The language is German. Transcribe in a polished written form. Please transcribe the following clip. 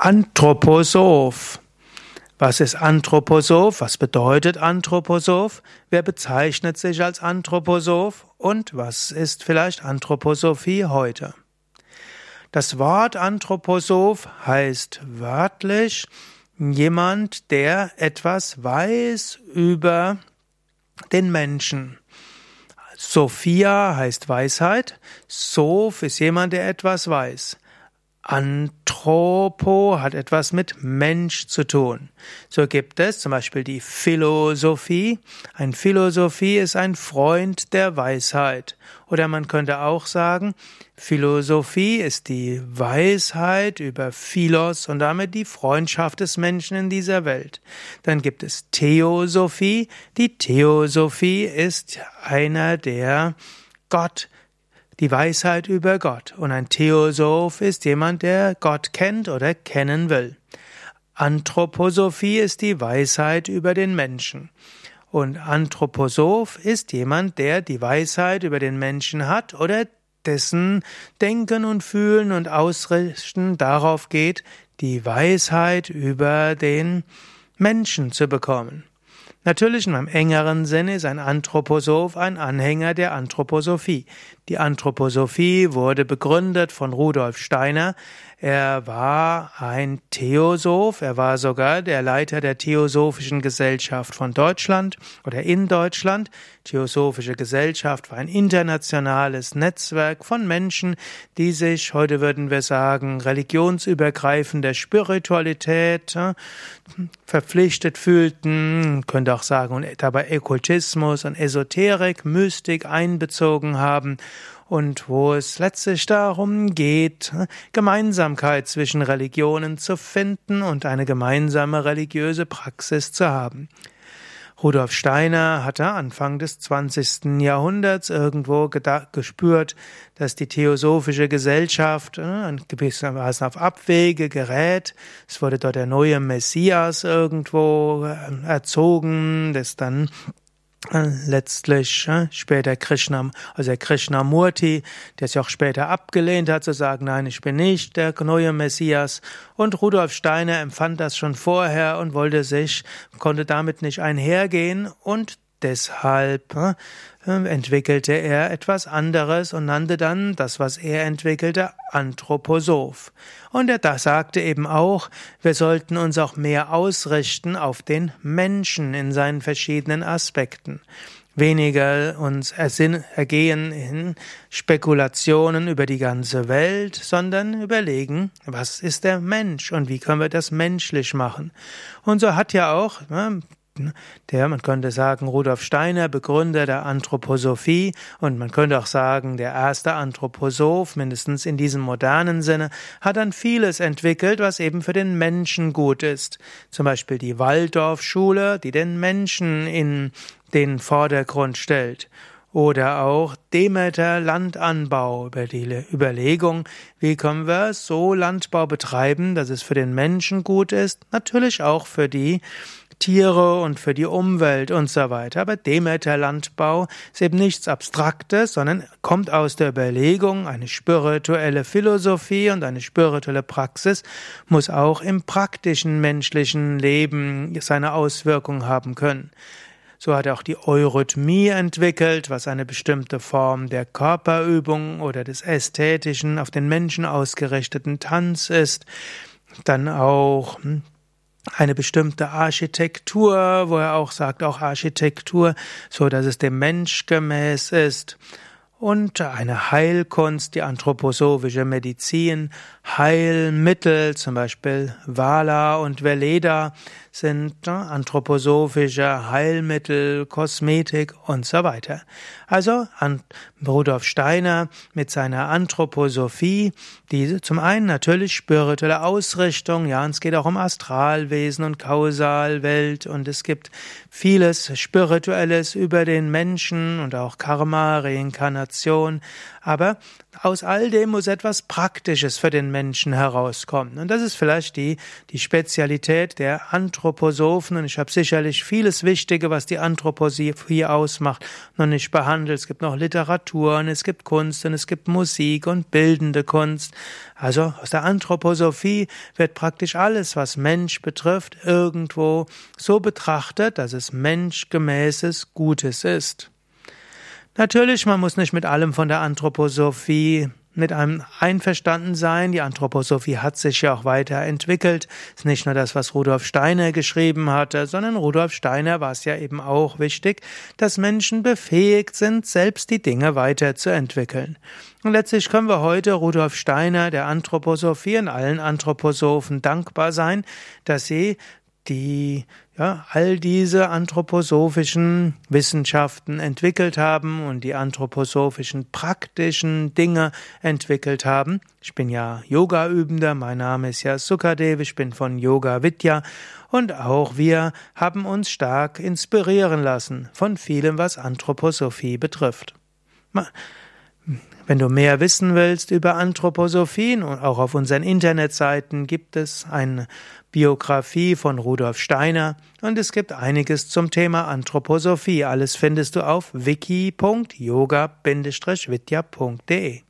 Anthroposoph. Was ist Anthroposoph? Was bedeutet Anthroposoph? Wer bezeichnet sich als Anthroposoph? Und was ist vielleicht Anthroposophie heute? Das Wort Anthroposoph heißt wörtlich jemand, der etwas weiß über den Menschen. Sophia heißt Weisheit, Soph ist jemand, der etwas weiß. Anthropo hat etwas mit Mensch zu tun. So gibt es zum Beispiel die Philosophie. Ein Philosophie ist ein Freund der Weisheit. Oder man könnte auch sagen, Philosophie ist die Weisheit über Philos und damit die Freundschaft des Menschen in dieser Welt. Dann gibt es Theosophie. Die Theosophie ist einer der die Weisheit über Gott. Und ein Theosoph ist jemand, der Gott kennt oder kennen will. Anthroposophie ist die Weisheit über den Menschen. Und Anthroposoph ist jemand, der die Weisheit über den Menschen hat oder dessen Denken und Fühlen und Ausrichten darauf geht, die Weisheit über den Menschen zu bekommen. Natürlich in einem engeren Sinne ist ein Anthroposoph ein Anhänger der Anthroposophie. Die Anthroposophie wurde begründet von Rudolf Steiner. Er war ein Theosoph, er war sogar der Leiter der Theosophischen Gesellschaft von Deutschland oder in Deutschland. Theosophische Gesellschaft war ein internationales Netzwerk von Menschen, die sich, heute würden wir sagen, religionsübergreifender Spiritualität verpflichtet fühlten, könnte auch sagen, und dabei Okkultismus und Esoterik, Mystik einbezogen haben. Und wo es letztlich darum geht, Gemeinsamkeit zwischen Religionen zu finden und eine gemeinsame religiöse Praxis zu haben. Rudolf Steiner hatte Anfang des 20. Jahrhunderts irgendwo gespürt, dass die Theosophische Gesellschaft gewissermaßen auf Abwege gerät. Es wurde dort der neue Messias irgendwo erzogen, das dann letztlich später der Krishnamurti, der sich auch später abgelehnt hat, zu sagen, nein, ich bin nicht der neue Messias. Und Rudolf Steiner empfand das schon vorher und konnte damit nicht einhergehen und deshalb entwickelte er etwas anderes und nannte dann das, was er entwickelte, Anthroposoph. Und er sagte eben auch, wir sollten uns auch mehr ausrichten auf den Menschen in seinen verschiedenen Aspekten. Weniger uns ergehen in Spekulationen über die ganze Welt, sondern überlegen, was ist der Mensch und wie können wir das menschlich machen. Und so hat ja auch man könnte sagen, Rudolf Steiner, Begründer der Anthroposophie, und man könnte auch sagen, der erste Anthroposoph, mindestens in diesem modernen Sinne, hat dann vieles entwickelt, was eben für den Menschen gut ist. Zum Beispiel die Waldorfschule, die den Menschen in den Vordergrund stellt. Oder auch Demeter Landanbau, über die Überlegung, wie können wir so Landbau betreiben, dass es für den Menschen gut ist, natürlich auch für die Tiere und für die Umwelt und so weiter. Aber Demeter Landbau ist eben nichts Abstraktes, sondern kommt aus der Überlegung, eine spirituelle Philosophie und eine spirituelle Praxis muss auch im praktischen menschlichen Leben seine Auswirkungen haben können. So hat er auch die Eurythmie entwickelt, was eine bestimmte Form der Körperübung oder des ästhetischen, auf den Menschen ausgerichteten Tanz ist. Dann auch eine bestimmte Architektur, wo er auch sagt, auch Architektur, so dass es dem Mensch gemäß ist. Und eine Heilkunst, die anthroposophische Medizin, Heilmittel, zum Beispiel Vala und Veleda, sind anthroposophische Heilmittel, Kosmetik und so weiter. Also Rudolf Steiner mit seiner Anthroposophie, die zum einen natürlich spirituelle Ausrichtung, ja, und es geht auch um Astralwesen und Kausalwelt und es gibt vieles Spirituelles über den Menschen und auch Karma, Reinkarnation Meditation. Aber aus all dem muss etwas Praktisches für den Menschen herauskommen. Und das ist vielleicht die Spezialität der Anthroposophen. Und ich habe sicherlich vieles Wichtige, was die Anthroposophie ausmacht, noch nicht behandelt. Es gibt noch Literatur und es gibt Kunst und es gibt Musik und bildende Kunst. Also aus der Anthroposophie wird praktisch alles, was Mensch betrifft, irgendwo so betrachtet, dass es menschgemäßes Gutes ist. Natürlich, man muss nicht mit allem von der Anthroposophie mit einem einverstanden sein. Die Anthroposophie hat sich ja auch weiterentwickelt. Es ist nicht nur das, was Rudolf Steiner geschrieben hatte, sondern Rudolf Steiner war es ja eben auch wichtig, dass Menschen befähigt sind, selbst die Dinge weiterzuentwickeln. Und letztlich können wir heute Rudolf Steiner, der Anthroposophie und allen Anthroposophen dankbar sein, dass sie all diese anthroposophischen Wissenschaften entwickelt haben und die anthroposophischen praktischen Dinge entwickelt haben. Ich bin ja Yoga-Übender, mein Name ist ja Sukadev, ich bin von Yoga Vidya und auch wir haben uns stark inspirieren lassen von vielem, was Anthroposophie betrifft. Wenn du mehr wissen willst über Anthroposophie, und auch auf unseren Internetseiten gibt es eine Biografie von Rudolf Steiner und es gibt einiges zum Thema Anthroposophie. Alles findest du auf wiki.yoga-vidya.de